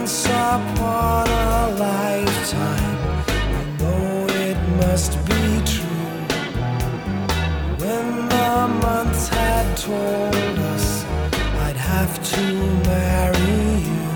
Once upon a lifetime, I know it must be true. When the months had told us I'd have to marry you.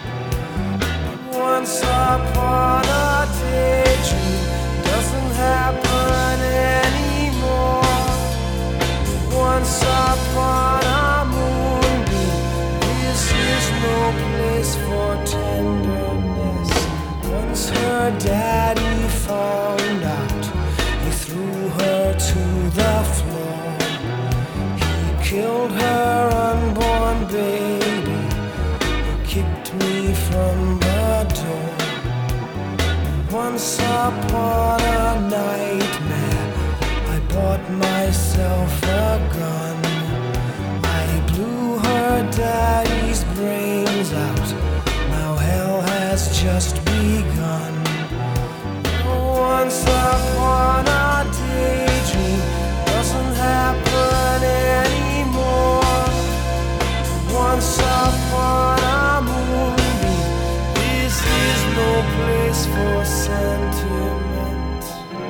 Once upon a daydream doesn't happen anymore. Once upon a moonbeam, this is no place for tenderness. Once her daddy found out, he threw her to the floor. He killed her unborn baby, he kicked me from the door. Once upon a nightmare, I bought myself a gun. I blew her daddy's brains out. Now hell has just begun. Once upon a daydream doesn't happen anymore. Once upon a moonbeam, this is no place for sentiment.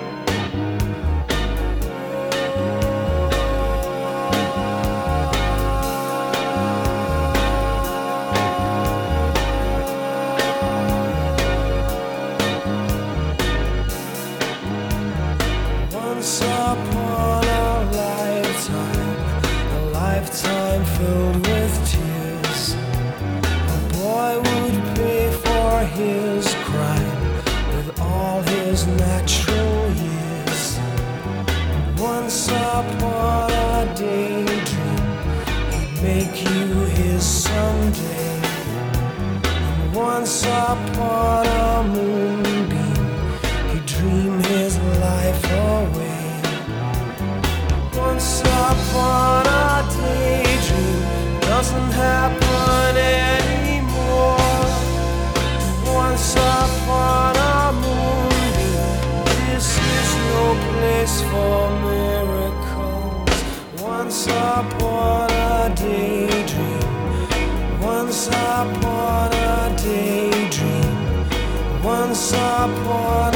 Once upon a lifetime filled with tears. A boy would pay for his crime with all his natural years. Once upon a daydream, he'd make you his someday. And once upon a moonbeam, he'd dream his life away. Once upon a daydream doesn't happen anymore. Once upon a moonbeam, this is no place for miracles. Once upon a daydream, once upon a daydream, once upon